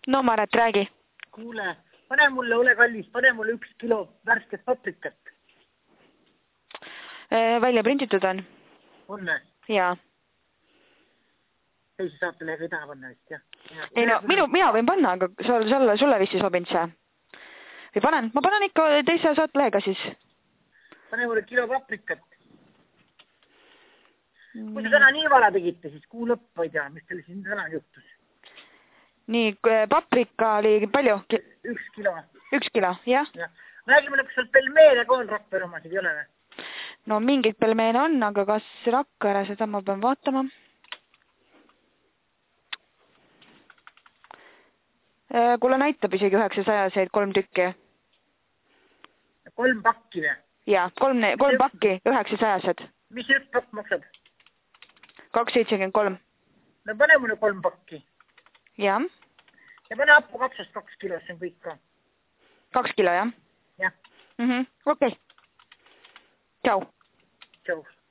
No Maret, räägi. Kuule, pane mulle, ole kallis, pane mulle 1 kilo värsket paprikat. Välja printitud on? Onne? Jaa. Teise saatelehega ei taha panna vist, jah? Ei no, mina võin panna, aga sulle vist ei sobinud see. Või panen? Ma panen ikka teise saatelehega siis. Pane mulle kilo paprikat. Kui te täna nii vala tegite, siis kuu lõpp ei tea, mis teil siin täna juhtus. Nii, paprika oli palju? 1 kilo. 1 kilo, jah? Räägi mulle, kas seal pelmeene ka on Rakvere omasid, ei ole või? No mingid pelmeene on, aga kas Rakvere, seda ma pean vaatama. Kuule näitab isegi 900-seid 3 tükki. 3 pakki või? Jaa, 3 pakki 900-sed. Mis 1 pakk maksab? 2,73. No pane mulle 3 pakki. Jah. Ja pane happu 2 kilo, see on kõik ka. 2 kilo, jah? Jah. Okei. Tšau. Tšau.